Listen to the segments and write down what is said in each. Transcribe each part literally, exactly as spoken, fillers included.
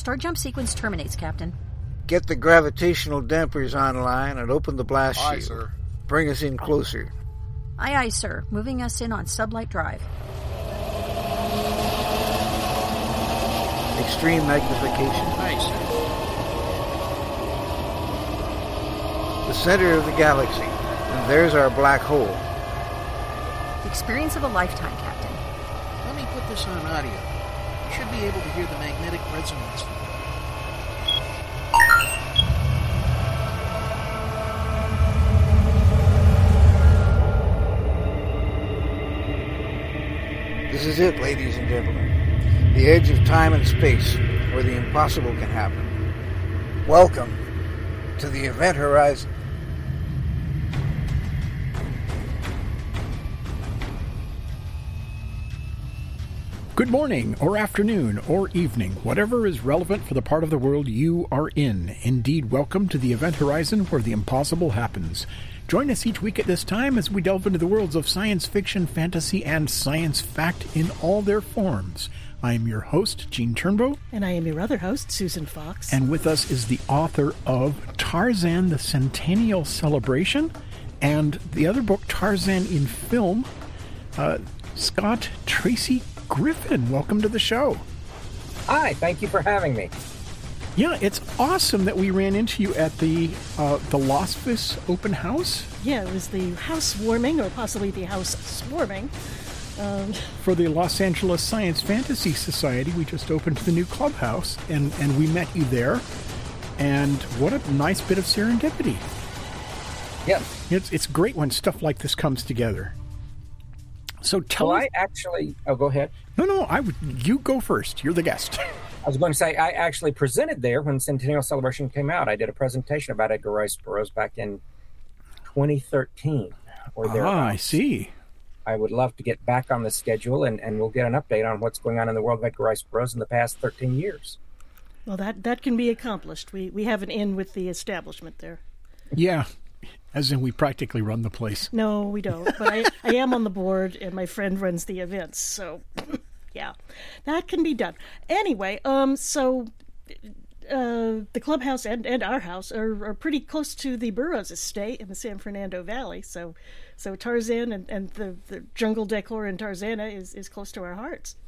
Start jump sequence terminates, Captain. Get the gravitational dampers online and open the blast Aye, shield. sir. Bring us in closer. Aye, aye, sir. Moving us in on sublight drive. Extreme magnification. Aye, sir. The center of the galaxy. And there's our black hole. The experience of a lifetime, Captain. Let me put this on audio. You should be able to hear the magnetic resonance. This is it, ladies and gentlemen. The edge of time and space, where the impossible can happen. Welcome to the Event Horizon. Good morning, or afternoon, or evening, whatever is relevant for the part of the world you are in. Indeed, welcome to the Event Horizon, where the impossible happens. Join us each week at this time as we delve into the worlds of science fiction, fantasy, and science fact in all their forms. I am your host, Gene Turnbow. And I am your other host, Susan Fox. And with us is the author of Tarzan, the Centennial Celebration, and the other book, Tarzan in Film, uh, Scott Tracy Griffin. Welcome to the show. Hi, thank you for having me. Yeah, it's awesome that we ran into you at the uh, the Las Vegas open house. Yeah, it was the house warming, or possibly the house swarming. Um, For the Los Angeles Science Fantasy Society, we just opened the new clubhouse, and, and we met you there. And what a nice bit of serendipity. Yeah. It's, it's great when stuff like this comes together. So tell well, us... I actually... Oh, go ahead. No, no, I would. You go first. You're the guest. I was going to say, I actually presented there when Centennial Celebration came out. I did a presentation about Edgar Rice Burroughs back in twenty thirteen. Or there. Ah, I see. I would love to get back on the schedule, and, and we'll get an update on what's going on in the world of Edgar Rice Burroughs in the past thirteen years. Well, that, that can be accomplished. We we have an in with the establishment there. Yeah, as in we practically run the place. No, we don't. But I, I am on the board, and my friend runs the events, so... Yeah, that can be done. Anyway, um, so uh, the clubhouse and, and our house are, are pretty close to the Burroughs estate in the San Fernando Valley. So so Tarzan and, and the, the jungle decor in Tarzana is, is close to our hearts.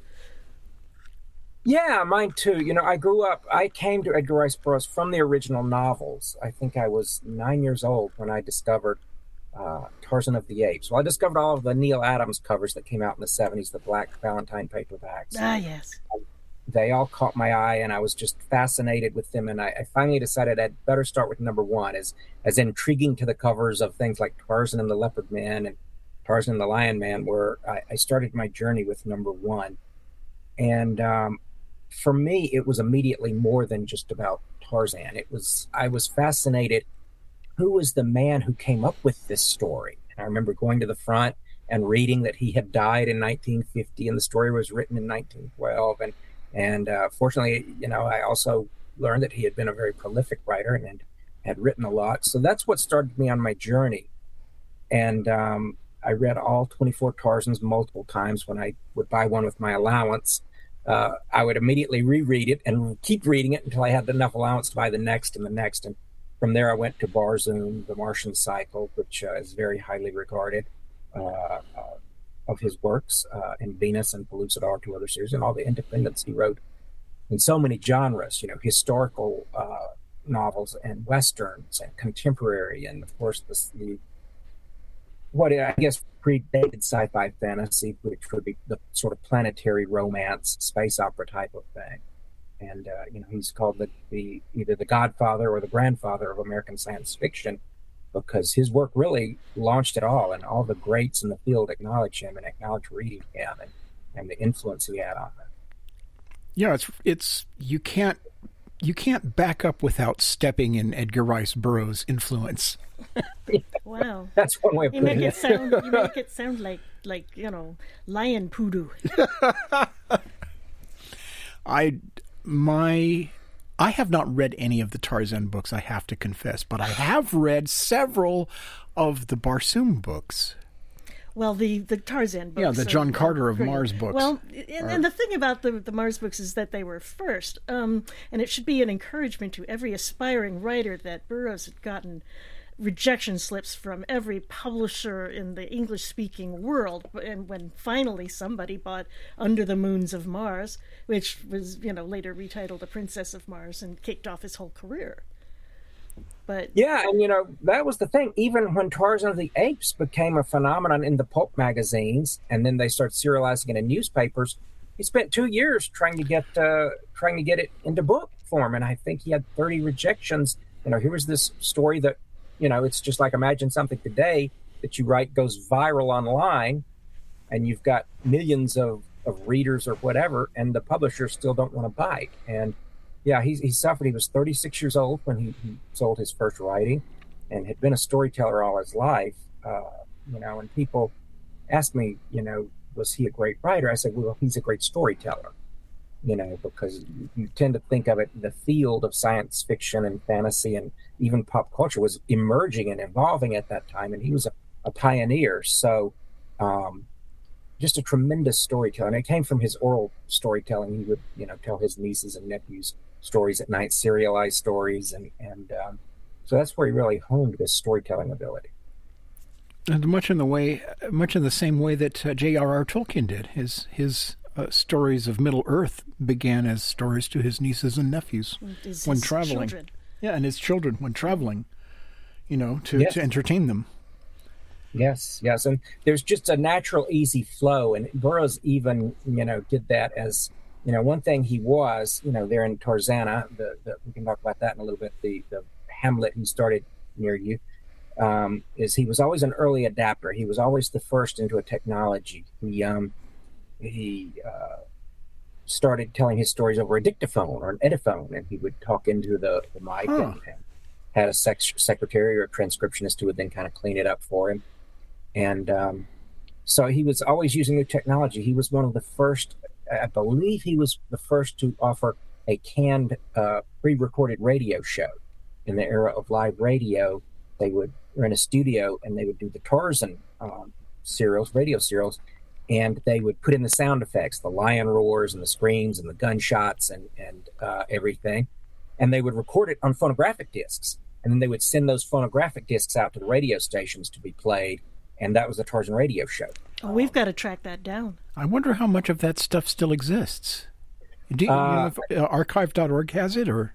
Yeah, mine too. You know, I grew up, I came to Edgar Rice Burroughs from the original novels. I think I was nine years old when I discovered Uh, Tarzan of the Apes. Well, I discovered all of the Neil Adams covers that came out in the seventies, the black Valentine paperbacks. Ah, yes. They all caught my eye, and I was just fascinated with them. And I, I finally decided I'd better start with number one, as as intriguing to the covers of things like Tarzan and the Leopard Man and Tarzan and the Lion Man were. I, I started my journey with number one. And um, for me, it was immediately more than just about Tarzan. It was, I was fascinated. Who was the man who came up with this story? And I remember going to the front and reading that he had died in nineteen fifty, and the story was written in nineteen twelve. And and uh, fortunately, you know, I also learned that he had been a very prolific writer and had, had written a lot. So that's what started me on my journey. And um, I read all twenty-four Tarzans multiple times. When I would buy one with my allowance, uh, I would immediately reread it and keep reading it until I had enough allowance to buy the next and the next. And from there, I went to Barzoom, The Martian Cycle, which uh, is very highly regarded uh, uh, of his works, uh, and Venus and Pellucidar, two other series, and all the independents he wrote in so many genres, you know, historical uh, novels and westerns and contemporary, and of course the, the what I guess predated sci-fi fantasy, which would be the sort of planetary romance, space opera type of thing. And, uh, you know, he's called the, the either the godfather or the grandfather of American science fiction, because his work really launched it all, and all the greats in the field acknowledge him and acknowledge reading him and, and the influence he had on them. Yeah, it's it's you can't you can't back up without stepping in Edgar Rice Burroughs' influence. Wow, that's one way of you putting make it. it sound you make it sound like like you know lion poodoo. I. My, I have not read any of the Tarzan books, I have to confess, but I have read several of the Barsoom books. Well, the, the Tarzan books. Yeah, the John are, Carter of are, Mars books. Well, and, and the thing about the, the Mars books is that they were first. Um, and it should be an encouragement to every aspiring writer that Burroughs had gotten rejection slips from every publisher in the English-speaking world. And when finally somebody bought Under the Moons of Mars, which was, you know, later retitled The Princess of Mars, and kicked off his whole career. But yeah, and you know, that was the thing. Even when Tarzan of the Apes became a phenomenon in the pulp magazines, and then they started serializing it in newspapers, he spent two years trying to get uh, trying to get it into book form, and I think he had thirty rejections. You know, here was this story that, you know, it's just like, imagine something today that you write goes viral online, and you've got millions of, of readers or whatever, and the publishers still don't want to buy it. And yeah, he, he suffered. He was thirty-six years old when he, he sold his first writing, and had been a storyteller all his life. Uh, you know, and people ask me, you know, was he a great writer? I said, well, he's a great storyteller. You know, because you, you tend to think of it, the field of science fiction and fantasy and even pop culture was emerging and evolving at that time, and he was a, a pioneer. So, um, just a tremendous storyteller. And it came from his oral storytelling. He would, you know, tell his nieces and nephews stories at night, serialized stories, and and um, so that's where he really honed his storytelling ability. And much in the way, much in the same way that uh, J R R. Tolkien did. His his uh, stories of Middle Earth began as stories to his nieces and nephews his, when his traveling. Children. Yeah, and his children when traveling, you know, to, Yes. to entertain them. Yes, yes, and there's just a natural, easy flow, and Burroughs even, you know, did that as, you know, one thing he was, you know, there in Tarzana, the, the we can talk about that in a little bit, the, the Hamlet he started near you, um, is he was always an early adapter. He was always the first into a technology. He, um, he uh, started telling his stories over a dictaphone or an ediphone, and he would talk into the, the mic Huh. and, and had a sec- secretary or a transcriptionist who would then kind of clean it up for him. And um, so he was always using new technology. He was one of the first, I believe he was the first to offer a canned uh, pre-recorded radio show. In the era of live radio, they would rent a studio and they would do the Tarzan um, serials, radio serials, and they would put in the sound effects, the lion roars and the screams and the gunshots and, and uh, everything. And they would record it on phonographic discs. And then they would send those phonographic discs out to the radio stations to be played. And that was the Tarzan radio show. Oh, we've got to track that down. I wonder how much of that stuff still exists. Do you, Uh, you know if uh, archive dot org has it, or?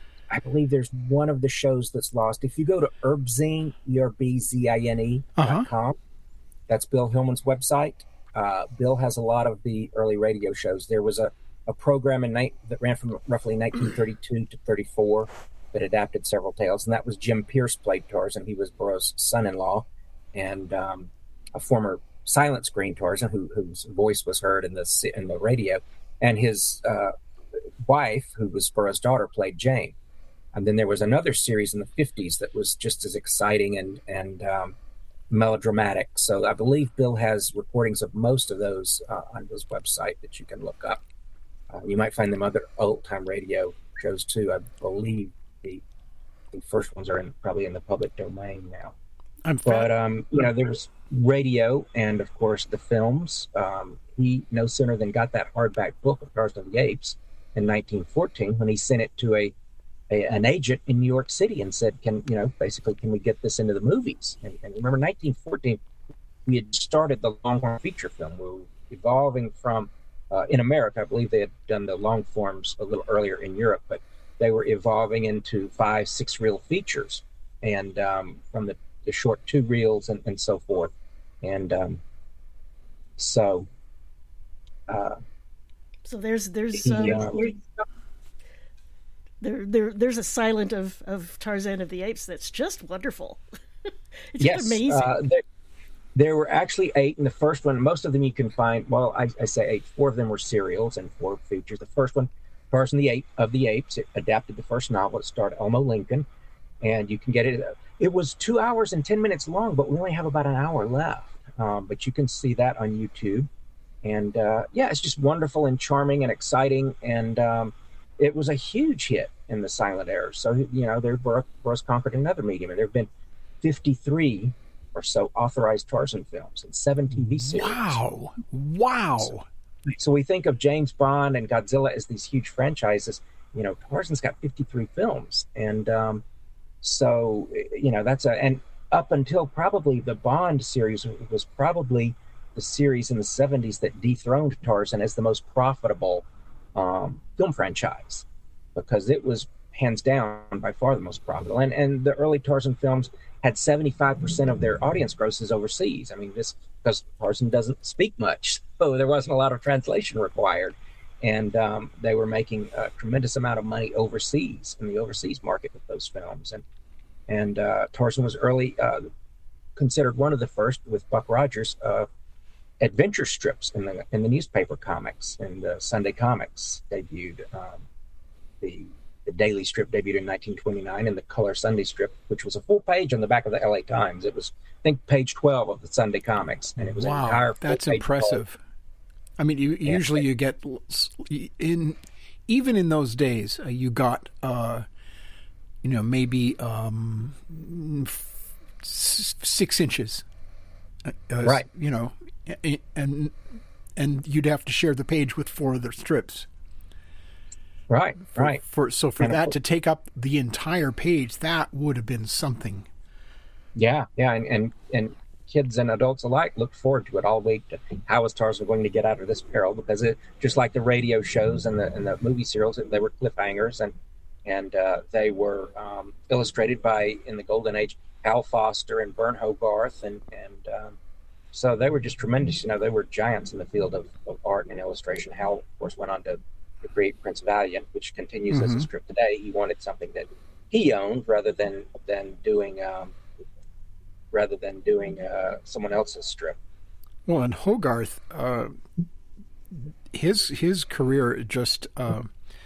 I believe there's one of the shows that's lost. If you go to Erbzine, E R B Z I N E dot com, Uh-huh. that's Bill Hillman's website. Uh, Bill has a lot of the early radio shows. There was a, a program in ni- that ran from roughly nineteen thirty-two to thirty-four that adapted several tales, and that was Jim Pierce played Tarzan. He was Burroughs' son-in-law, and um, a former silent screen Tarzan who, whose voice was heard in the in the radio, and his uh, wife, who was Burroughs' daughter, played Jane. And then there was another series in the fifties that was just as exciting and and um, melodramatic. So I believe Bill has recordings of most of those uh, on his website that you can look up. Uh, you might find them other old-time radio shows too. I believe the the first ones are in, probably in the public domain now. I'm But um, you know, there was radio and of course the films. Um, he no sooner than got that hardback book of Tarzan of the Apes in nineteen fourteen when he sent it to a, a an agent in New York City and said, "Can you know basically can we get this into the movies?" And, and remember, nineteen fourteen, we had started the long form feature film. We were evolving from uh, in America. I believe they had done the long forms a little earlier in Europe, but they were evolving into five, six reel features, and um, from the the short two reels and, and so forth. And um, so uh, So there's there's he, um, uh, there there there's a silent of, of Tarzan of the Apes that's just wonderful. It's yes, just amazing. Uh, there, there were actually eight in the first one. Most of them you can find, well, I, I say eight. Four of them were serials and four features. The first one, Tarzan the Ape of the Apes, it adapted the first novel. It starred Elmo Lincoln, and you can get it. It was two hours and ten minutes long, but we only have about an hour left. Um, but you can see that on YouTube. And uh, yeah, it's just wonderful and charming and exciting. And um, it was a huge hit in the silent era. So, you know, there Burroughs conquered another medium. And there have been fifty-three or so authorized Tarzan films and seven T V series. Wow. Wow. So, so we think of James Bond and Godzilla as these huge franchises. You know, Tarzan's got fifty-three films. And um, so, you know, that's a, and up until probably the Bond series was probably the series in the seventies that dethroned Tarzan as the most profitable um, film franchise, because it was hands down by far the most profitable. And and the early Tarzan films had seventy-five percent of their audience grosses overseas. I mean, this because Tarzan doesn't speak much, so there wasn't a lot of translation required. And um, they were making a tremendous amount of money overseas, in the overseas market with those films. And and uh, Tarzan was early, uh, considered one of the first, with Buck Rogers, uh, adventure strips in the in the newspaper comics, and the Sunday Comics debuted. Um, the The daily strip debuted in nineteen twenty-nine, and the color Sunday strip, which was a full page on the back of the L A Times. It was, I think, page twelve of the Sunday Comics, and it was wow, an entire. That's impressive. Page. I mean, you, yeah. usually you get in, even in those days, uh, you got, uh, you know, maybe um, f- six inches, uh, right? You know, and and you'd have to share the page with four other strips. Right, for, right. For so for and that to take up the entire page, that would have been something. Yeah, yeah, and, and and kids and adults alike looked forward to it all week. To how is Tarzan going to get out of this peril? Because it, just like the radio shows and the and the movie serials, they were cliffhangers, and and uh, they were um, illustrated by, in the Golden Age, Hal Foster and Vern Hogarth, and and um, so they were just tremendous. You know, they were giants in the field of, of art and illustration. Hal, of course, went on to to create Prince Valiant, which continues mm-hmm. as a strip today. He wanted something that he owned rather than than doing um, rather than doing uh, someone else's strip. Well, and Hogarth, uh, his his career just uh,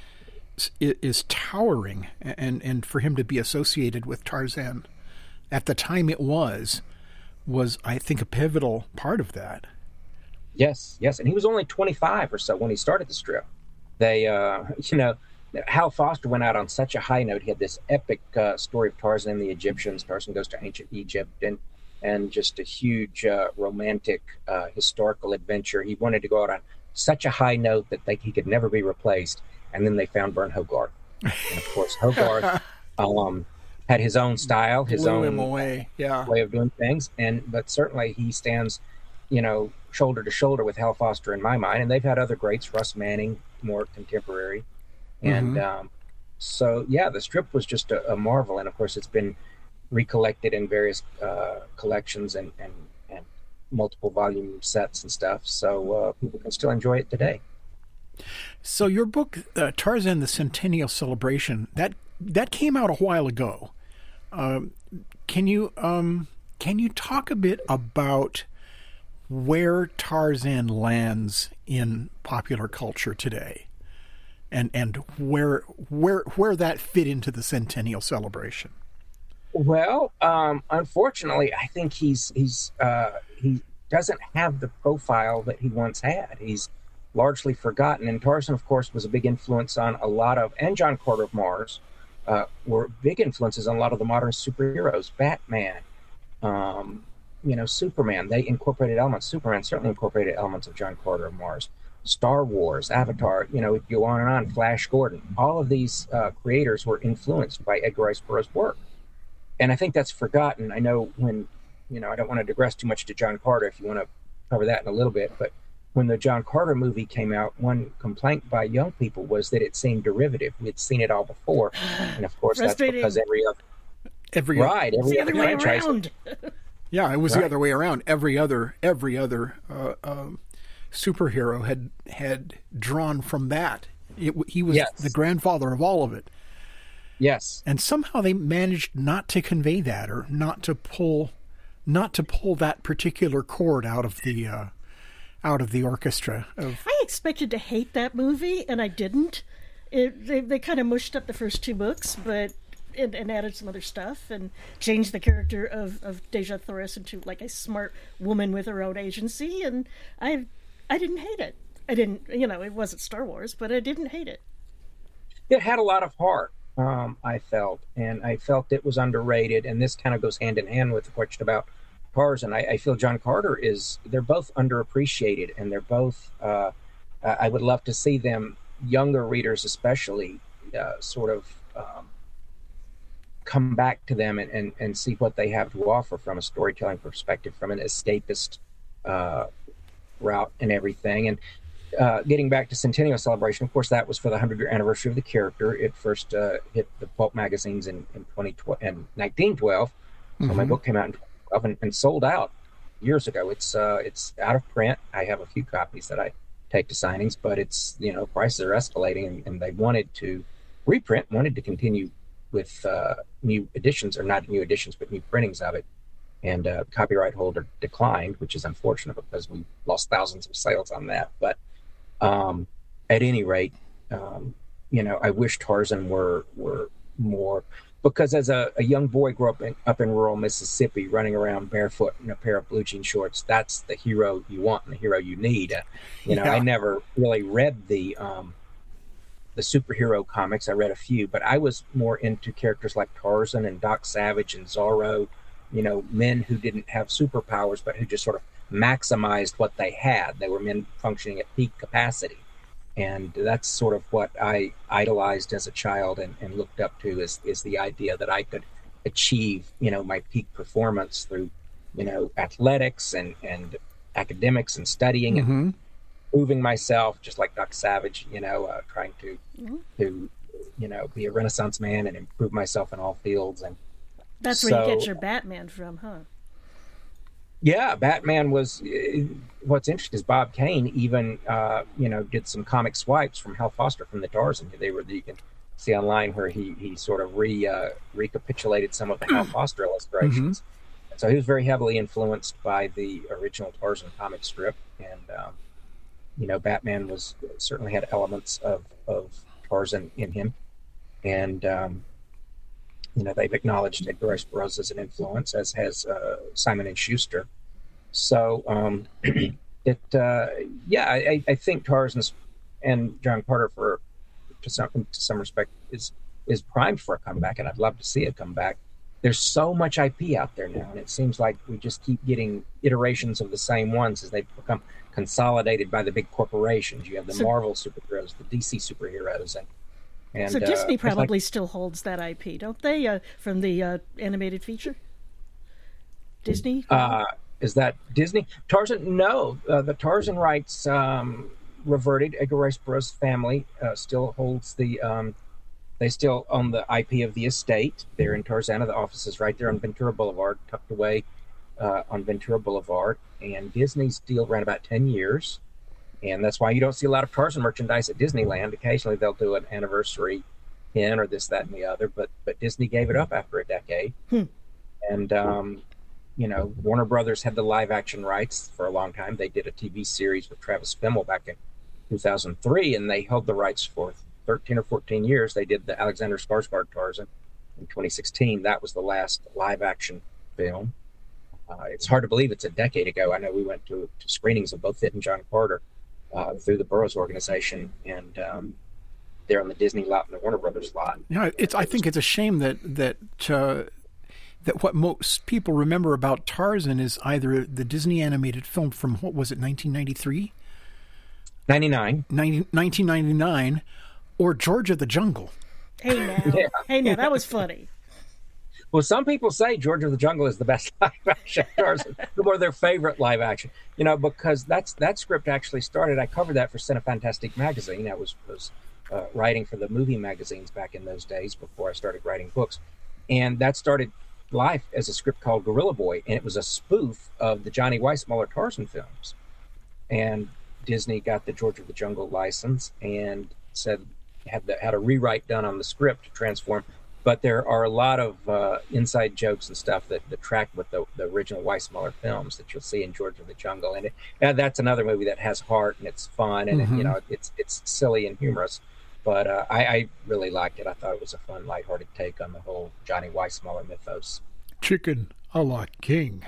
is towering, and and for him to be associated with Tarzan at the time it was was I think a pivotal part of that. Yes, yes, and he was only twenty-five or so when he started the strip. They, uh, you know, Hal Foster went out on such a high note. He had this epic uh, story of Tarzan and the Egyptians. Tarzan goes to ancient Egypt, and and just a huge uh, romantic uh, historical adventure. He wanted to go out on such a high note that they, he could never be replaced. And then they found Vern Hogarth, and of course Hogarth um, had his own style, his Blew own him away. Yeah. way of doing things. And but certainly he stands, you know, shoulder to shoulder with Hal Foster in my mind. And they've had other greats, Russ Manning, more contemporary. And mm-hmm. um, so, yeah, the strip was just a, a marvel. And, of course, it's been recollected in various uh, collections and, and, and multiple volume sets and stuff. So uh, people can still enjoy it today. So your book, uh, Tarzan, the Centennial Celebration, that that came out a while ago. Um, can you um, can you talk a bit about where Tarzan lands in popular culture today, and and where where where that fit into the Centennial Celebration? Well, um, unfortunately, I think he's he's uh, he doesn't have the profile that he once had. He's largely forgotten, and Tarzan, of course, was a big influence on a lot of, and John Carter of Mars uh, were big influences on a lot of the modern superheroes. Batman. Um, You know, Superman, they incorporated elements. Superman certainly incorporated elements of John Carter of Mars. Star Wars, Avatar, you know, you go on and on, Flash Gordon. All of these uh, creators were influenced by Edgar Rice Burroughs' work. And I think that's forgotten. I know when, you know, I don't want to digress too much to John Carter if you want to cover that in a little bit, but when the John Carter movie came out, one complaint by young people was that it seemed derivative. We'd seen it all before. And of course, that's because every other, every right, every other franchise. Yeah, it was right. the other way around. Every other every other uh, um, superhero had had drawn from that. It, he was yes. the grandfather of all of it. Yes, and somehow they managed not to convey that, or not to pull, not to pull that particular chord out of the uh, out of the orchestra. Of... I expected to hate that movie, and I didn't. It, they they kind of mushed up the first two books, but. And, and added some other stuff and changed the character of, of Dejah Thoris into like a smart woman with her own agency, and I I didn't hate it. I didn't, you know, it wasn't Star Wars, but I didn't hate it. It had a lot of heart, um, I felt, and I felt it was underrated, and this kind of goes hand in hand with the question about Tarzan. I, I feel John Carter is, they're both underappreciated, and they're both, uh, I would love to see them, younger readers especially, uh, sort of um, come back to them and, and, and see what they have to offer from a storytelling perspective, from an escapist uh, route and everything. And uh, getting back to Centennial Celebration, of course, that was for the hundredth anniversary of the character. It first uh, hit the pulp magazines in, in, twenty twelve, in nineteen twelve. So mm-hmm. my book came out in twenty twelve and, and sold out years ago. It's uh, it's out of print. I have a few copies that I take to signings, but it's, you know, prices are escalating, and, and they wanted to reprint, wanted to continue with uh, new editions, or not new editions, but new printings of it. And uh, copyright holder declined, which is unfortunate because we lost thousands of sales on that. But um, at any rate, um, you know, I wish Tarzan were were more, because as a, a young boy grew up in, up in rural Mississippi, running around barefoot in a pair of blue jean shorts, that's the hero you want and the hero you need. Uh, you know, yeah. I never really read the um, the superhero comics. I read a few, but I was more into characters like Tarzan and Doc Savage and Zorro, you know, men who didn't have superpowers, but who just sort of maximized what they had. They were men functioning at peak capacity. And that's sort of what I idolized as a child and, and looked up to, is, is the idea that I could achieve, you know, my peak performance through, you know, athletics and, and academics and studying mm-hmm. and proving myself, just like Doc Savage, you know, uh, trying to, mm-hmm. to, you know, be a Renaissance man and improve myself in all fields. And that's so, where you get your Batman from, huh? Yeah, Batman was, what's interesting is Bob Kane even, uh, you know, did some comic swipes from Hal Foster from the Tarzan. They were, you can see online where he, he sort of re uh, recapitulated some of the Hal Foster illustrations. Mm-hmm. So he was very heavily influenced by the original Tarzan comic strip. And, um, you know, Batman was certainly had elements of, of Tarzan in him. And, um, you know, they've acknowledged Edgar Rice Burroughs as an influence, as has uh, Simon and Schuster. So, um, it, uh, yeah, I, I think Tarzan's and John Carter, for to some to some respect, is is primed for a comeback, and I'd love to see it come back. There's so much I P out there now, and it seems like we just keep getting iterations of the same ones as they become consolidated by the big corporations. You have the so, Marvel superheroes, the D C superheroes, and And, so Disney uh, probably like, still holds that I P, don't they, uh, from the uh, animated feature? Disney? Uh, is that Disney? Tarzan? No. Uh, the Tarzan rights um, reverted. Edgar Rice Burroughs' family uh, still holds the... Um, they still own the I P of the estate. They're in Tarzana. The office is right there on Ventura Boulevard, tucked away uh, on Ventura Boulevard. And Disney's deal ran about ten years. And that's why you don't see a lot of Tarzan merchandise at Disneyland. Occasionally they'll do an anniversary pin or this, that, and the other. But but Disney gave it up after a decade. Hmm. And, um, you know, Warner Brothers had the live-action rights for a long time. They did a T V series with Travis Fimmel back in two thousand three, and they held the rights for thirteen or fourteen years. They did the Alexander Skarsgård Tarzan in twenty sixteen. That was the last live-action film. Uh, it's hard to believe it's a decade ago. I know we went to, to screenings of both it and John Carter. Uh, through the Burroughs organization, and um, they're on the Disney lot and the Warner Brothers lot. Yeah, it's. I think it's a shame that that uh, that what most people remember about Tarzan is either the Disney animated film from, what was it, nineteen ninety-three? ninety-nine. nineteen ninety-nine, or George of the Jungle. Hey now, yeah. hey now, that was funny. Well, some people say George of the Jungle is the best live-action Tarzan, or their favorite live-action. You know, because that's that script actually started. I covered that for Cinefantastique magazine. I was was uh, writing for the movie magazines back in those days before I started writing books, and that started life as a script called Gorilla Boy, and it was a spoof of the Johnny Weissmuller Tarzan films. And Disney got the George of the Jungle license and said had the, had a rewrite done on the script to transform. But there are a lot of uh, inside jokes and stuff that, that track with the, the original Weissmuller films that you'll see in George of the Jungle. And, it, and that's another movie that has heart and it's fun and mm-hmm. it, you know it's it's silly and humorous. But uh, I, I really liked it. I thought it was a fun, lighthearted take on the whole Johnny Weissmuller mythos. Chicken a la king.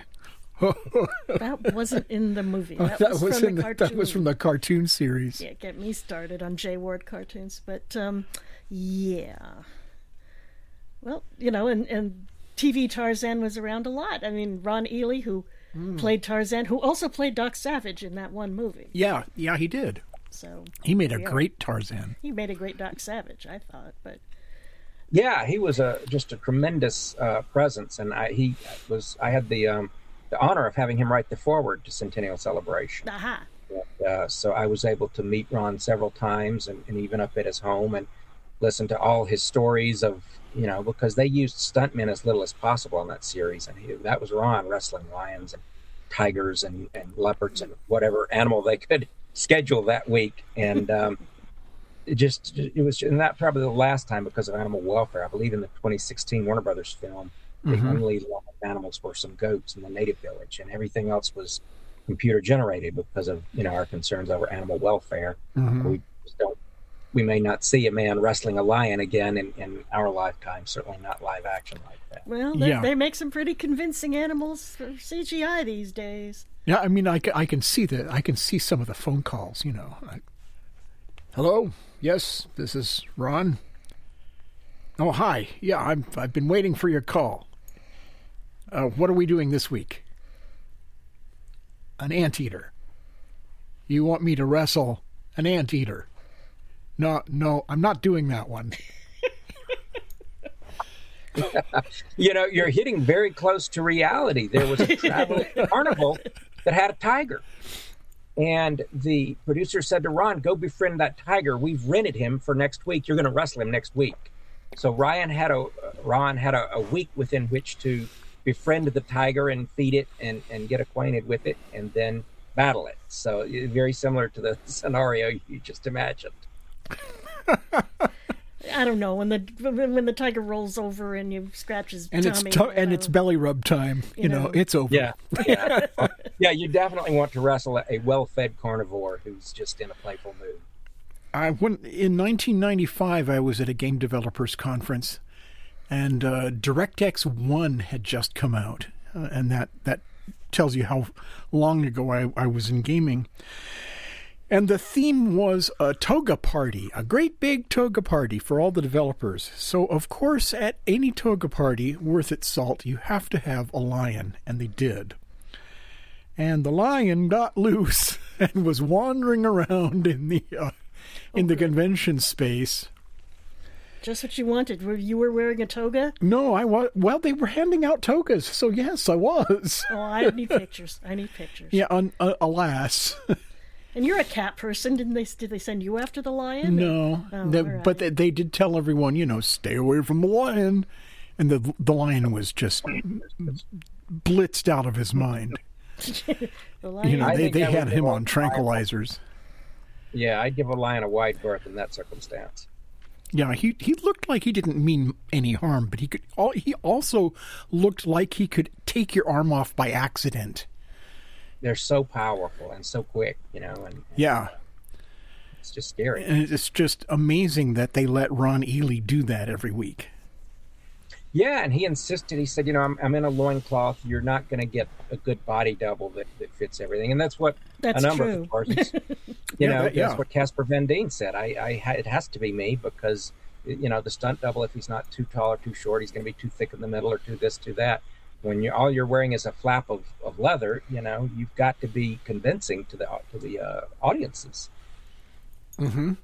That wasn't in the movie. That, that was, was from in the, the, cartoon. That was from the cartoon series. Yeah, get me started on Jay Ward cartoons. But um, yeah. Well, you know, and, and T V Tarzan was around a lot. I mean, Ron Ely, who mm. played Tarzan, who also played Doc Savage in that one movie. Yeah, yeah, he did. So he made a yeah. great Tarzan. He made a great Doc Savage, I thought. But yeah, he was a just a tremendous uh, presence, and I he was I had the um, the honor of having him write the foreword to Centennial Celebration. Aha. And, uh, so I was able to meet Ron several times, and, and even up at his home, and listen to all his stories of, you know, because they used stuntmen as little as possible in that series, and he, that was Ron wrestling lions and tigers and, and leopards and whatever animal they could schedule that week. And um, it just it was, and that probably the last time because of animal welfare. I believe in the twenty sixteen Warner Brothers film, mm-hmm. the only live animals were some goats in the native village, and everything else was computer generated because of, you know, our concerns over animal welfare. Mm-hmm. We just don't. We may not see a man wrestling a lion again in, in our lifetime, certainly not live action like that. Well, they, yeah. they make some pretty convincing animals for C G I these days. Yeah, I mean, I, I can see that. I can see some of the phone calls, you know. I, Hello? Yes, this is Ron. Oh, hi. Yeah, I'm, I've been waiting for your call. Uh, what are we doing this week? An anteater. You want me to wrestle an anteater? No, no, I'm not doing that one. You know, you're hitting very close to reality. There was a traveling carnival that had a tiger. And the producer said to Ron, go befriend that tiger. We've rented him for next week. You're going to wrestle him next week. So Ryan had a, Ron had a, a week within which to befriend the tiger and feed it and, and get acquainted with it and then battle it. So very similar to the scenario you just imagined. I don't know, when the when the tiger rolls over and you scratch his and tummy, it's to- and know. it's belly rub time. You, you know, know, it's over. Yeah, yeah, yeah. You definitely want to wrestle a well-fed carnivore who's just in a playful mood. I went in nineteen ninety-five. I was at a game developers conference, and uh, DirectX One had just come out, uh, and that that tells you how long ago I, I was in gaming. And the theme was a toga party, a great big toga party for all the developers. So, of course, at any toga party worth its salt, you have to have a lion, and they did. And the lion got loose and was wandering around in the uh, in the convention space. Just what you wanted. Were you were wearing a toga? No, I was. Well, they were handing out togas, so yes, I was. Oh, I need pictures. I need pictures. Yeah, un, uh, alas. And you're a cat person, didn't they? Did they send you after the lion? No, oh, the, right. but they, they did tell everyone, you know, stay away from the lion, and the the lion was just blitzed out of his mind. The lion. You know, I they, think they I had would him go on on tranquilizers. Yeah, I'd give a lion a wide berth in that circumstance. Yeah, he he looked like he didn't mean any harm, but he could. He also looked like he could take your arm off by accident. They're so powerful and so quick, you know. And, and yeah, it's just scary. And it's just amazing that they let Ron Ely do that every week. Yeah, and he insisted. He said, you know, I'm, I'm in a loincloth. You're not going to get a good body double that, that fits everything. And that's what that's a number true. of the Tarzans, you yeah, know, that, yeah. that's what Casper Van Dien said. I, I, it has to be me because, you know, the stunt double, if he's not too tall or too short, he's going to be too thick in the middle or too this, too that. When you're, all you're wearing is a flap of, of leather, you know, you've got to be convincing to the to the uh, audiences. Mm-hmm.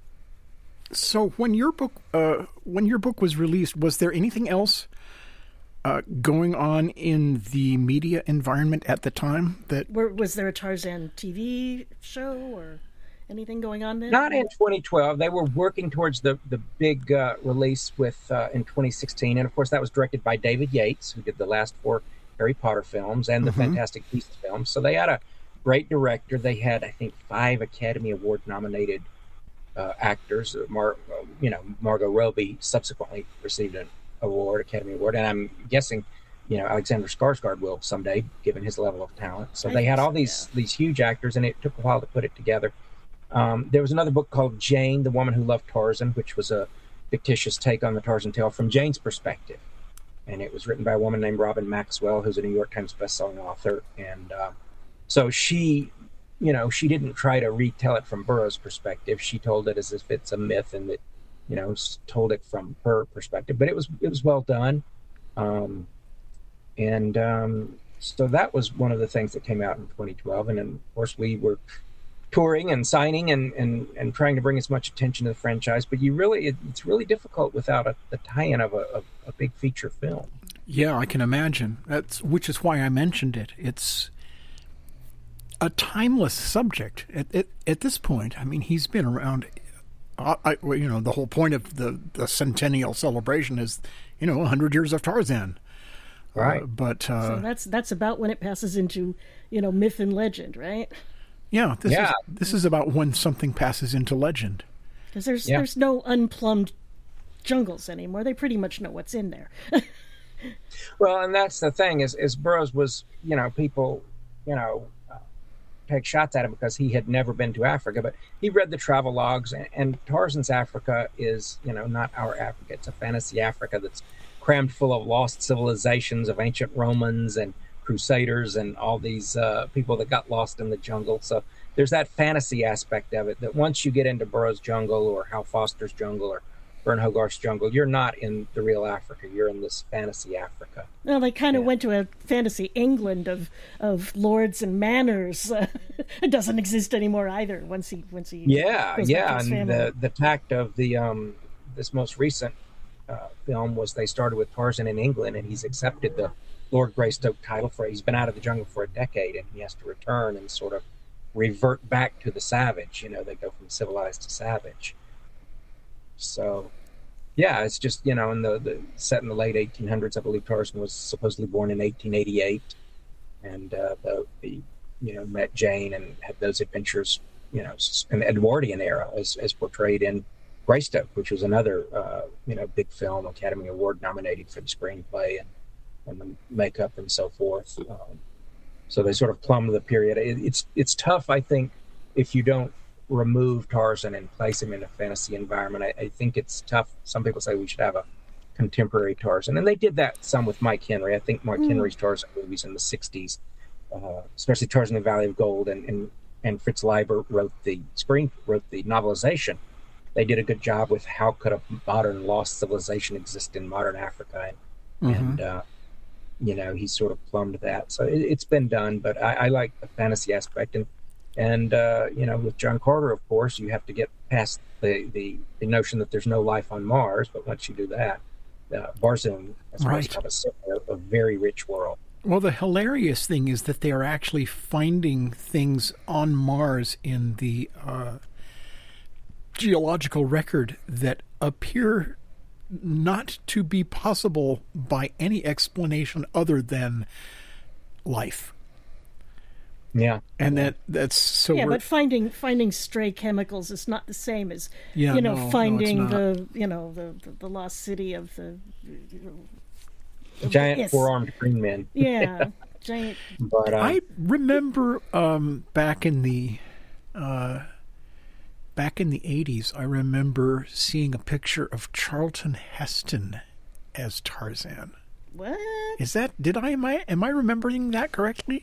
So when your book uh, when your book was released, was there anything else uh, going on in the media environment at the time? That Were, was there a Tarzan T V show or anything going on then? Not in twenty twelve. They were working towards the the big uh, release with uh, in twenty sixteen, and of course that was directed by David Yates, who did the last four Harry Potter films and the mm-hmm. Fantastic Beasts films. So they had a great director. They had, I think, five Academy Award nominated uh, actors. Mar- you know, Margot Robbie subsequently received an award, Academy Award, and I'm guessing, you know, Alexander Skarsgård will someday, given his level of talent. So they had all these yeah. these huge actors, and it took a while to put it together. Um, there was another book called Jane, the Woman Who Loved Tarzan, which was a fictitious take on the Tarzan tale from Jane's perspective. And it was written by a woman named Robin Maxwell, who's a New York Times bestselling author. And uh, so she, you know, she didn't try to retell it from Burroughs' perspective. She told it as if it's a myth and that, you know, told it from her perspective. But it was it was well done. Um, And um, so that was one of the things that came out in twenty twelve. And then, of course, we were touring and signing and, and, and trying to bring as much attention to the franchise. But you really, it, it's really difficult without a, the tie-in of a, of a big feature film. Yeah, I can imagine. That's which is why I mentioned it. It's a timeless subject at, at, at this point. I mean, he's been around. Uh, I, well, you know, the whole point of the, the centennial celebration is, you know, one hundred years of Tarzan. Right. Uh, but uh, so that's that's about when it passes into, you know, myth and legend, right? Yeah. This yeah. is this is about when something passes into legend. Because there's yeah. there's no unplumbed jungles anymore. They pretty much know what's in there. Well, and that's the thing is, is Burroughs was, you know, people, you know, uh, take shots at him because he had never been to Africa, but he read the travel logs, and, and Tarzan's Africa is, you know, not our Africa. It's a fantasy Africa that's crammed full of lost civilizations of ancient Romans and Crusaders and all these uh, people that got lost in the jungle. So there's that fantasy aspect of it that once you get into Burroughs' jungle or Hal Foster's jungle or Vern Hogarth's jungle, you're not in the real Africa. You're in this fantasy Africa. Well, they kind of yeah. went to a fantasy England of of lords and manors. Uh, it doesn't exist anymore either. Once he once he yeah goes yeah, back to his and family. the the tact of the um this most recent uh, film was they started with Tarzan in England, and he's accepted the Lord Greystoke title for. He's been out of the jungle for a decade, and he has to return and sort of revert back to the savage. You know, they go from civilized to savage. So, yeah, it's just, you know, in the, the set in the late eighteen hundreds, I believe Tarzan was supposedly born in eighteen eighty-eight, and uh, the, the, you know, met Jane and had those adventures, you know, in the Edwardian era as, as portrayed in Greystoke, which was another, uh, you know, big film, Academy Award nominated for the screenplay and, and the makeup and so forth. Um, so they sort of plumbed the period. It, it's it's tough, I think, if you don't remove Tarzan and place him in a fantasy environment. I, I think it's tough. Some people say we should have a contemporary Tarzan, and they did that some with Mike Henry. I think Mike mm. Henry's Tarzan movies in the sixties, uh, especially Tarzan and the Valley of Gold, and, and and Fritz Leiber wrote the screen wrote the novelization. They did a good job with how could a modern lost civilization exist in modern Africa, and, mm-hmm. and uh, you know, he sort of plumbed that. So it, it's been done, but I, I like the fantasy aspect. And And, uh, you know, with John Carter, of course, you have to get past the, the, the notion that there's no life on Mars. But once you do that, uh, Barsoom has right. a, a very rich world. Well, the hilarious thing is that they are actually finding things on Mars in the uh, geological record that appear not to be possible by any explanation other than life. Yeah, and that that's so. Yeah, we're, but finding finding stray chemicals is not the same as yeah, you know no, finding no, the you know the, the the lost city of the you know, giant yes. four-armed green men. Yeah, giant. But um, I remember um, back in the uh, back in the eighties, I remember seeing a picture of Charlton Heston as Tarzan. What is that? Did I am I am I remembering that correctly?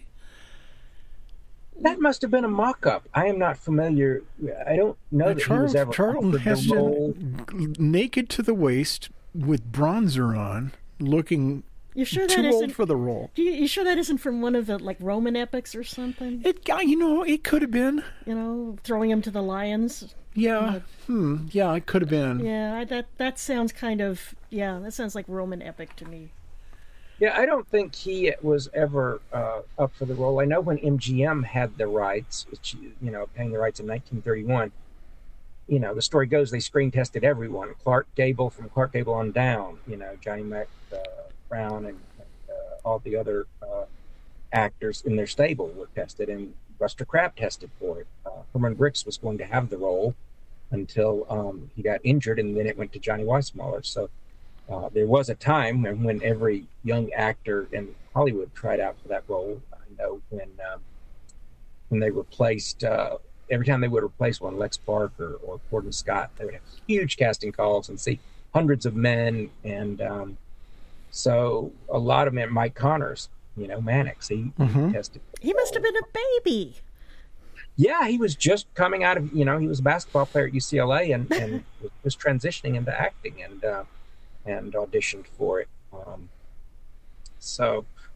That must have been a mock-up. I am not familiar. I don't know that Charles, he was ever Charlton Heston, naked to the waist with bronzer on, looking you sure too that old isn't, for the role. You, you sure that isn't from one of the like Roman epics or something? It, you know, it could have been. You know, throwing him to the lions. Yeah, uh, hmm. Yeah, it could have been. Yeah, that that sounds kind of yeah. That sounds like Roman epic to me. Yeah, I don't think he was ever uh, up for the role. I know when M G M had the rights, which, you know, obtained the rights in nineteen thirty-one, you know, the story goes they screen tested everyone. Clark Gable, from Clark Gable on down, you know, Johnny Mac uh, Brown and, and uh, all the other uh, actors in their stable were tested, and Buster Crabbe tested for it. Uh, Herman Brix was going to have the role until um, he got injured, and then it went to Johnny Weissmuller. So Uh, there was a time when, when every young actor in Hollywood tried out for that role. I know when um, when they replaced, uh, every time they would replace one, Lex Barker or Gordon Scott, they would have huge casting calls and see hundreds of men. And um, so a lot of men, Mike Connors, you know, Mannix, he, mm-hmm. he tested. He must have been a baby. Yeah, he was just coming out of, you know, he was a basketball player at U C L A and, and was transitioning into acting. And, uh, and auditioned for it. Um, so,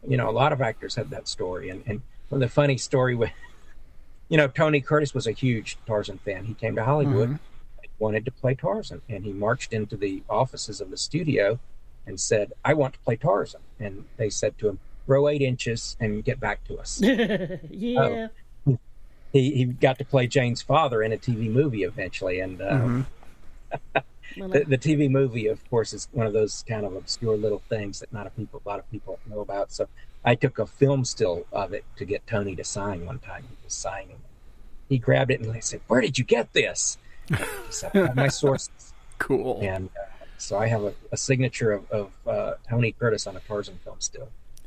you know, a lot of actors have that story. And, and the funny story with, you know, Tony Curtis was a huge Tarzan fan. He came to Hollywood, mm-hmm. wanted to play Tarzan, and he marched into the offices of the studio and said, "I want to play Tarzan." And they said to him, "Grow eight inches and get back to us." Yeah. Uh, he, he got to play Jane's father in a T V movie eventually. And uh, mm-hmm. the, the T V movie, of course, is one of those kind of obscure little things that not a, people, a lot of people know about. So I took a film still of it to get Tony to sign one time. He was signing it. He grabbed it and he said, "Where did you get this?" And he said, "I have my sources." Cool. And uh, so I have a, a signature of, of uh, Tony Curtis on a Tarzan film still.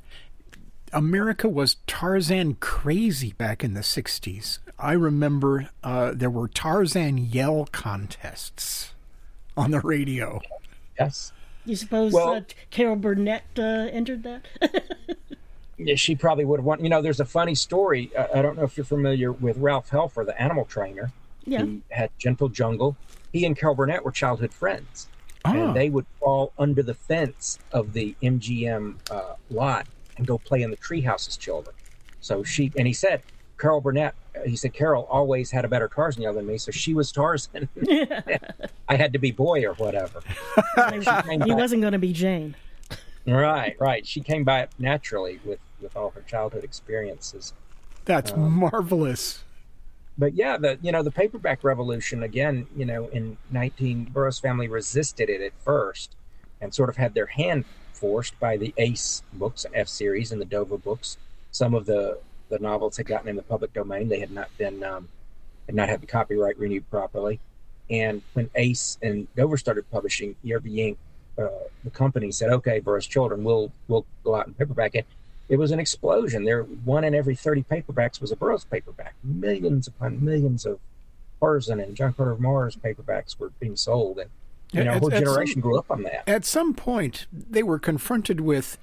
America was Tarzan crazy back in the sixties. I remember uh, there were Tarzan yell contests on the radio. Yes. You suppose well, uh, Carol Burnett uh, entered that? Yeah, she probably would have won. You know, there's a funny story. Uh, I don't know if you're familiar with Ralph Helfer, the animal trainer. Yeah. He had Gentle Jungle. He and Carol Burnett were childhood friends. Oh. And they would crawl under the fence of the M G M uh, lot and go play in the treehouse as children. So she, and he said, Carol Burnett, he said, Carol always had a better Tarzan yell than me, so she was Tarzan. I had to be boy or whatever. He wasn't going to be Jane. Right, right. She came by it naturally with, with all her childhood experiences. That's um, marvelous. But yeah, the you know the paperback revolution again. You know, in nineteen, Burroughs family resisted it at first, and sort of had their hand forced by the Ace books, F series, and the Dover books. Some of the, the novels had gotten in the public domain; they had not been um, had not had the copyright renewed properly. And when Ace and Dover started publishing, E R B Incorporated, uh, the company said, "Okay, Burroughs Children, we'll we'll go out and paperback it." It was an explosion. There, one in every thirty paperbacks was a Burroughs paperback. Millions upon millions of Tarzan and John Carter of Mars paperbacks were being sold, and you know, a whole generation some, grew up on that. At some point, they were confronted with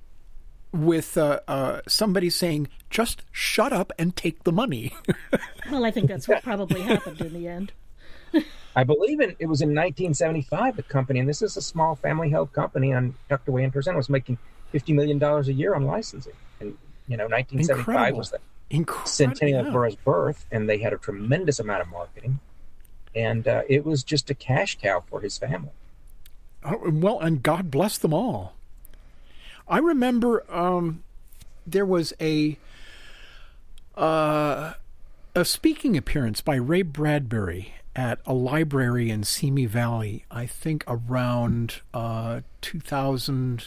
with uh, uh, somebody saying, "Just shut up and take the money." Well, I think that's what probably happened in the end. I believe in, it was in nineteen seventy-five, the company, and this is a small family-held company on tucked away in Tarzana, was making fifty million dollars a year on licensing. And, you know, nineteen seventy-five Incredible. Was the Incredible. centennial of Burroughs' birth, and they had a tremendous amount of marketing. And uh, it was just a cash cow for his family. Oh, well, and God bless them all. I remember um, there was a uh, a speaking appearance by Ray Bradbury at a library in Simi Valley, I think around uh, two thousand,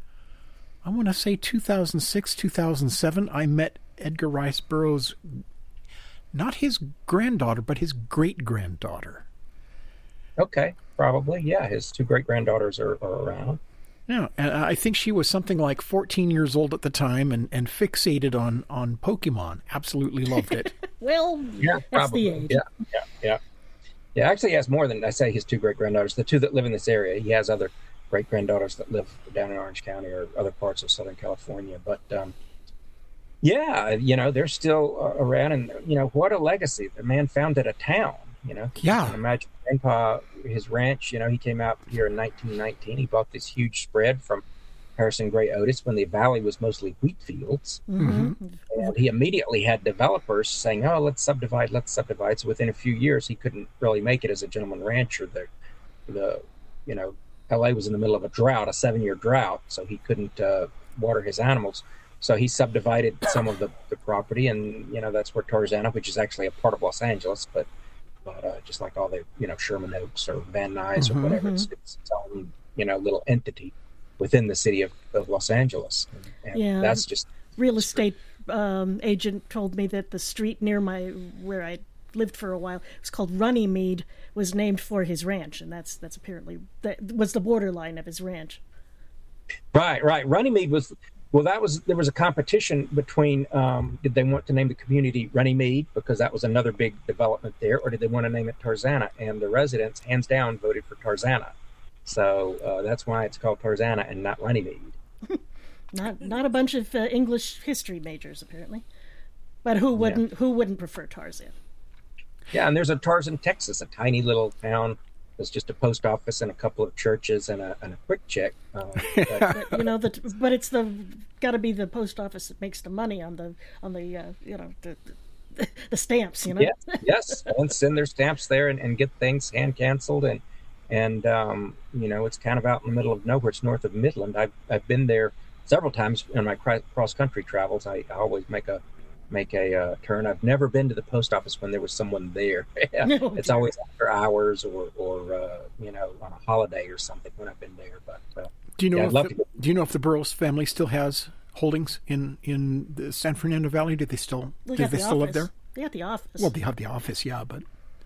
I want to say two thousand six, two thousand seven. I met Edgar Rice Burroughs, not his granddaughter, but his great-granddaughter. Okay, probably. Yeah, his two great-granddaughters are, are around. Yeah, and I think she was something like fourteen years old at the time and, and fixated on, on Pokemon. Absolutely loved it. Well, yeah, that's probably. the age. Yeah, yeah, yeah. Yeah, actually he has more than, I say, his two great-granddaughters. The two that live in this area. He has other great-granddaughters that live down in Orange County or other parts of Southern California. But, um, yeah, you know, they're still uh, around. And, you know, what a legacy. The man founded a town, you know. Yeah. Imagine Grandpa, his ranch, you know, he came out here in nineteen nineteen. He bought this huge spread from Harrison Gray Otis when the valley was mostly wheat fields. Mm-hmm. And he immediately had developers saying, oh, let's subdivide, let's subdivide. So within a few years, he couldn't really make it as a gentleman rancher. The, the you know, L A was in the middle of a drought, a seven-year drought, so he couldn't uh, water his animals. So he subdivided some of the, the property, and, you know, that's where Tarzana, which is actually a part of Los Angeles, but but uh, just like all the, you know, Sherman Oaks or Van Nuys mm-hmm. or whatever, it's, it's its own, you know, little entity within the city of, of Los Angeles. And, and yeah, that's just... Real estate um, agent told me that the street near my, where I lived for a while, it was called Runnymede, was named for his ranch, and that's that's apparently, that was the borderline of his ranch. Right, right. Runnymede was... Well, that was there was a competition between um, did they want to name the community Runnymede because that was another big development there, or did they want to name it Tarzana? And the residents, hands down, voted for Tarzana. So uh, that's why it's called Tarzana and not Runnymede. not not a bunch of uh, English history majors apparently, but who wouldn't yeah. who wouldn't prefer Tarzan? Yeah, and there's a Tarzan, Texas, a tiny little town was just a post office and a couple of churches and a, and a quick check. Uh, but, you know, the, but it's the got to be the post office that makes the money on the on the uh, you know the, the the stamps. You know. Yeah, yes, and send their stamps there and, and get things hand canceled and and um, you know, it's kind of out in the middle of nowhere. It's north of Midland. I've I've been there several times in my cross country travels. I, I always make a make a uh, turn. I've never been to the post office when there was someone there. No, it's always after hours or, or uh, you know, on a holiday or something when I've been there. But uh, do you know yeah, if the, do you know if the Burroughs family still has holdings in, in the San Fernando Valley? Do they still they do they the still office. live there? They got the office. Well, they have the office, yeah, but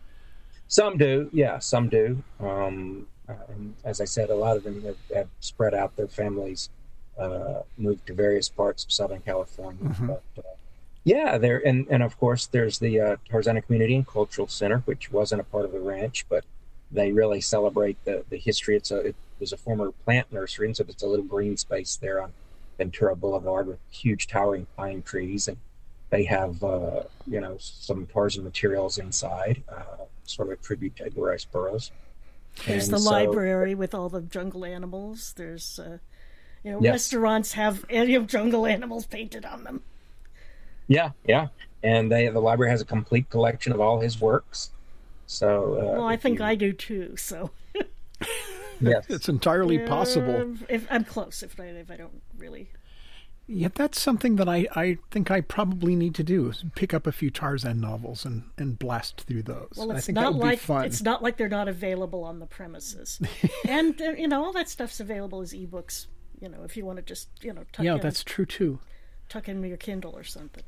some do. Yeah, some do. Um, uh, and as I said, a lot of them have, have spread out. Their families uh, moved to various parts of Southern California. Mm-hmm. But uh, yeah, there and, and of course there's the uh, Tarzana Community and Cultural Center, which wasn't a part of the ranch, but they really celebrate the, the history. It's a it was a former plant nursery, and so it's a little green space there on Ventura Boulevard with huge towering pine trees, and they have uh, you know some Tarzan materials inside, uh, sort of a tribute to Edgar Rice Burroughs. There's And the so, library with all the jungle animals. There's uh, you know Yes. restaurants have any of jungle animals painted on them. Yeah, yeah, and they the library has a complete collection of all his works. So, uh, Well, I if think you- I do too. So yes, it's entirely possible. Uh, if I'm close, if I if I don't really. Yeah, that's something that I, I think I probably need to do, is pick up a few Tarzan novels and, and blast through those. Well, I it's think that not would like be fun. it's not like they're not available on the premises, and uh, you know all that stuff's available as ebooks. You know, if you want to just you know tuck yeah, in, that's true too. tuck in your Kindle or something.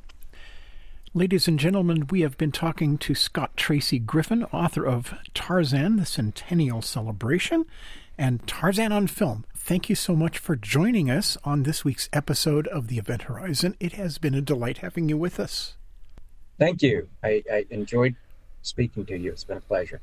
Ladies and gentlemen, we have been talking to Scott Tracy Griffin, author of Tarzan, the Centennial Celebration, and Tarzan on Film. Thank you so much for joining us on this week's episode of the Event Horizon. It has been a delight having you with us. thank you. I, I enjoyed speaking to you. It's been a pleasure.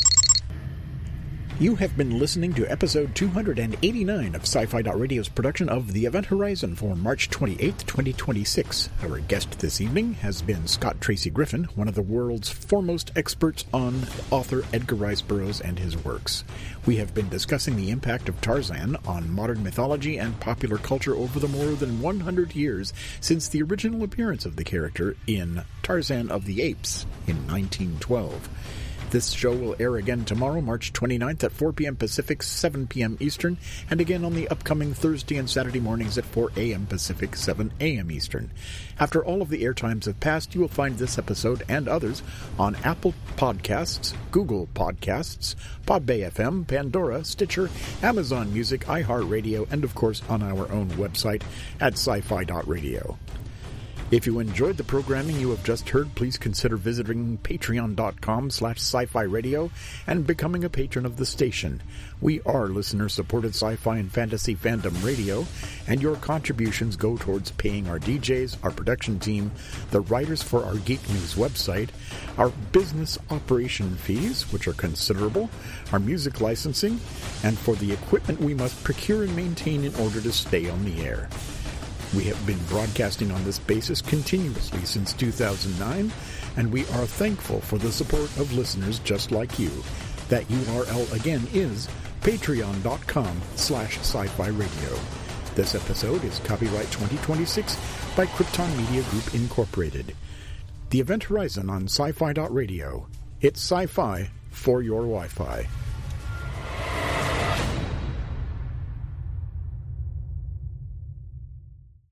You have been listening to episode two hundred eighty-nine of Sci-Fi Radio's production of The Event Horizon for March twenty-eighth, twenty twenty-six. Our guest this evening has been Scott Tracy Griffin, one of the world's foremost experts on author Edgar Rice Burroughs and his works. We have been discussing the impact of Tarzan on modern mythology and popular culture over the more than one hundred years since the original appearance of the character in Tarzan of the Apes in nineteen twelve. This show will air again tomorrow, March twenty-ninth at four p.m. Pacific, seven p.m. Eastern, and again on the upcoming Thursday and Saturday mornings at four a.m. Pacific, seven a.m. Eastern. After all of the air times have passed, you will find this episode and others on Apple Podcasts, Google Podcasts, Podbay F M, Pandora, Stitcher, Amazon Music, iHeartRadio, and of course on our own website at sci-fi dot radio. If you enjoyed the programming you have just heard, please consider visiting patreon.com slash sci-fi radio and becoming a patron of the station. We are listener-supported sci-fi and fantasy fandom radio, and your contributions go towards paying our D Js, our production team, the writers for our Geek News website, our business operation fees, which are considerable, our music licensing, and for the equipment we must procure and maintain in order to stay on the air. We have been broadcasting on this basis continuously since two thousand nine, and we are thankful for the support of listeners just like you. That U R L again is patreon.com slash sci-fi radio. This episode is copyright twenty twenty-six by Krypton Media Group Incorporated. The Event Horizon on sci-fi dot radio. It's sci-fi for your Wi-Fi.